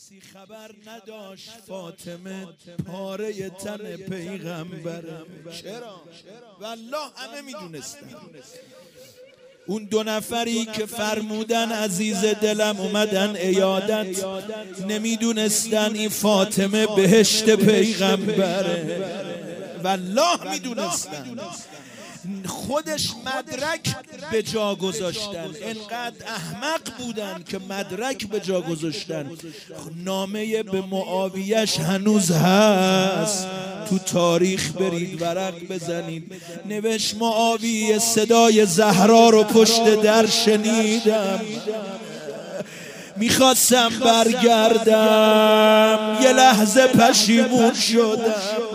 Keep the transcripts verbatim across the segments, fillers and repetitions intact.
کسی خبر نداشت فاطمه پاره تن پیغمبره. چرا؟ والله همه میدونستن. اون دو نفری که فرمودن عزیز دلم اومدن عیادت، نمیدونستن این فاطمه بهشت پیغمبره. والله میدونستن. خودش مدرک به جا گذاشتن، انقدر احمق بودن که مدرک به جا گذاشتن. نامه به معاویه‌اش هنوز هست، تو تاریخ برید ورق بزنید. نوشت معاویه صدای زهرا رو پشت در شنیدم، میخواستم برگردم، یه لحظه پشیمون شدم،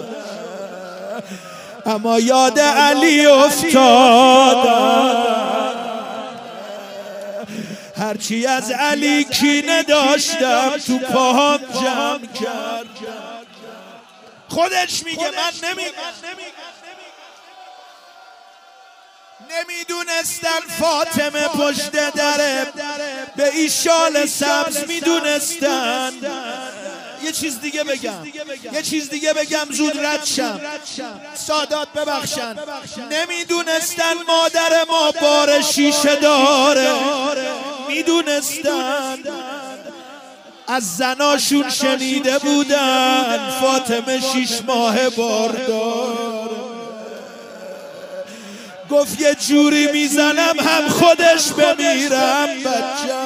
اما یاد علی افتادم. هرچی از علی کینه داشتم تو پاهم جمع کرد. خودش میگه من نمیگم. نمیدونستن فاطمه پشت دره، به این شال سبز میدونستن. یه چیز دیگه بگم یه چیز دیگه بگم زود رد شم، سادات ببخشن. نمیدونستن مادر ما بار شیشه داره، میدونستن. از زناشون شنیده بودن فاطمه شیش ماه بار داره. گفت یه جوری میزنم هم خودش بمیرم بچه.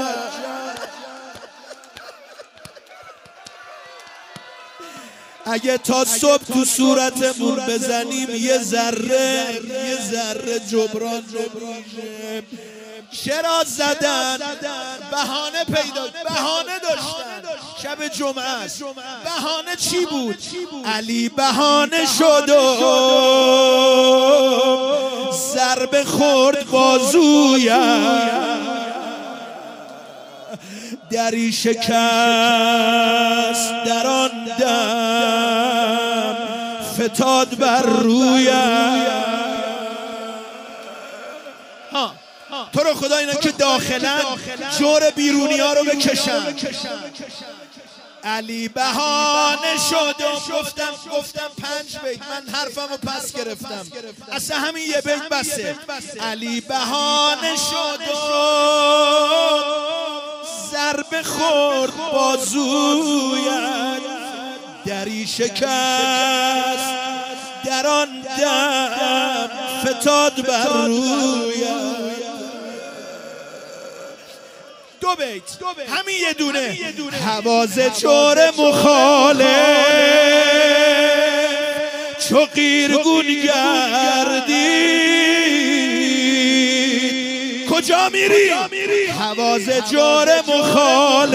اگه تا صبح تو صورتمون بزنیم یه ذره یه ذره جبران نمیشه. چرا زدن؟ بهانه پیدا بهانه داشتن. شب جمعه است. بهانه چی بود؟ علی بهانه شد و ضربه خورد بازویم، دری شکست در آن دم فتاد بر رویم. ها تو رو خدا اینا که داخلن جور بیرونی ها رو بکشن. علی بهانه شد و گفتم گفتم پنج بیت، من حرفم رو پس گرفتم، اصلا همین یه بیت بسه. علی بهانه شد و ضربه خورد بازویم، دری شکست در آن دم فتاد بر رویم. دو بیت همین یه دونه. حوازه جور مخالف چو قیرگون گردید. کجا میری؟ حوازه جور مخالف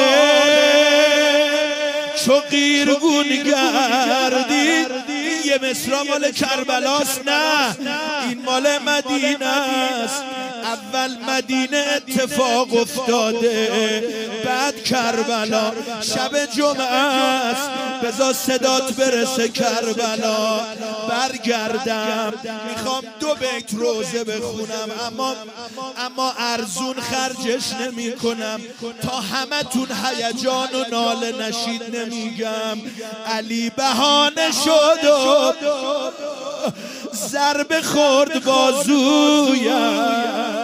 چو قیرگون گردید. یه مصرع مال کربلاست؟ نه، این مال مدینه است. اول مدینه اتفاق افتاده، بعد کربلا. شب جمعه است، بذار صدات برسه کربلا. برگردم میخوام دو بیت روزه بخونم، اما اما ارزون خرجش نمی کنم تا همه تون هیجان و ناله نشید. نمیگم علی بهانه شد و ضربه خورد بازویم.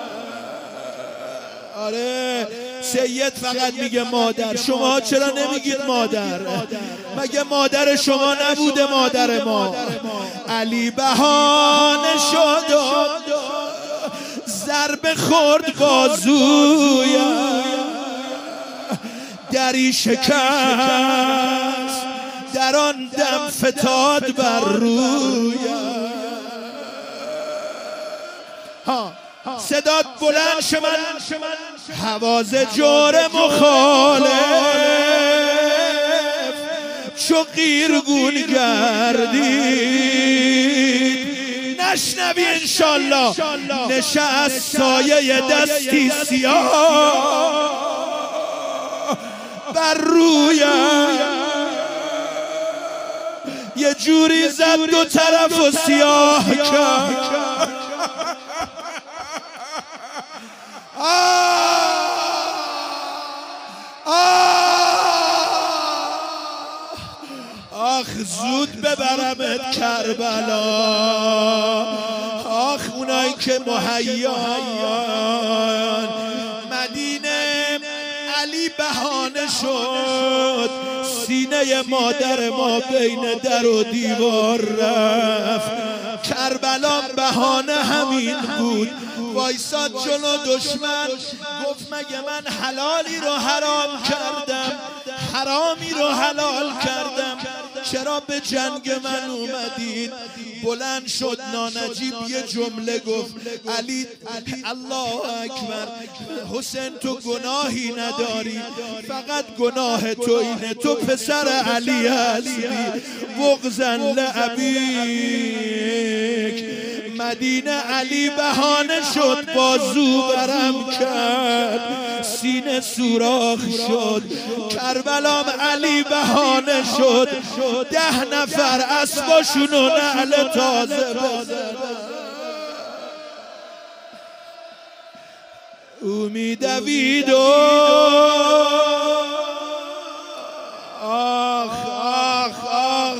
آره سید فقط میگه مادر. شما چرا نمیگید مادر؟ مگه مادر شما نبوده مادر ما؟ علی بهانه شد و ضربه خورد بازویم، دری شکست در آن دم فتاد بر رویم. ها صدات بلند شمن. حوازه جور مخالف چو قیرگون گردید. نشنوی انشالله. نشست سایه دستی سیاه بر رویم، یه جوری زد دو طرف و سیاه کرد. آه آه آخ زود ببرمت کربلا، آخ اونایی که مهیان. مدینه علی بهانه شد، سینه مادر ما بین در و دیوار رفت. کربلا بهانه همین بود، وایساد جلو دشمن گفت مگه من حلالی رو حرام کردم، حرامی رو حلال کردم، چرا به جنگ من اومدید؟ بلند شد نانجیب یه جمله گفت علی الله اکبر، حسین تو گناهی نداری، فقط گناه تو اینه تو پسر علی هستی. بغضاً لابیک. مدینه علی بهانه شد، بازو برم کرد، سینه سوراخ شد. کربلام علی بهانه شد، ده نفر اسباشون و نعل تازه بزد. او میدوید و آخ آخ آخ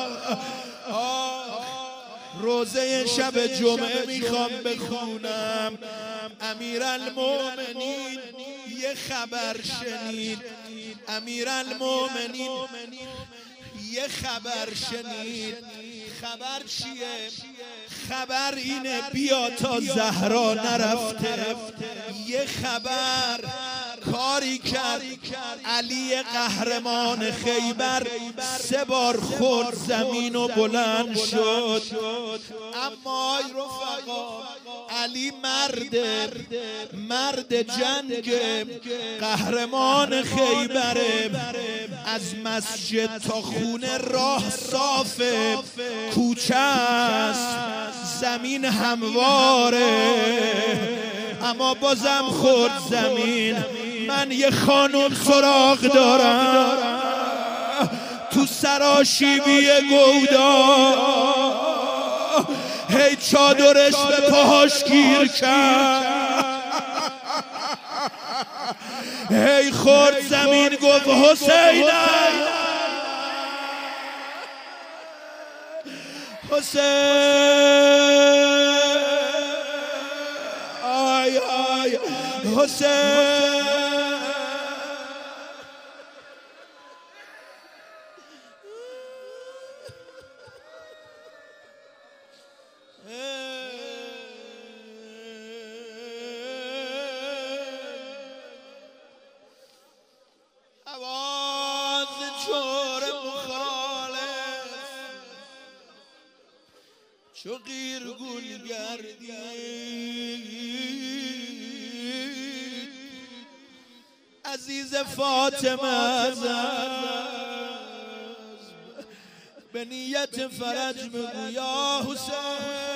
روزه شب جمعه میخوام بخونم. امیرالمومنین یه خبر شنید، امیرالمومنین یه خبر شنید. خبر چیه؟ خبر اینه بیا تا زهرا نرفته. یه خبر کاری کرد علی قهرمان خیبر، سه بار خورد زمین و بلند شد. اما ای رفقا علی مرد مرد جنگ، قهرمان خیبره. از مسجد تا خونه راه صافه، کوچه است زمین همواره، اما بازم خورد زمین. من یه خانم سراغ دارم تو سراشیبی گودا، هی چادرش به پاهاش گیر کرد، هی خورد زمین گفت حسینم حسین. آی آی حسین. آواز جور مخالف چو غیر گل گردید، عزیز فاطمه از به نیت فرج بگو یا حسین.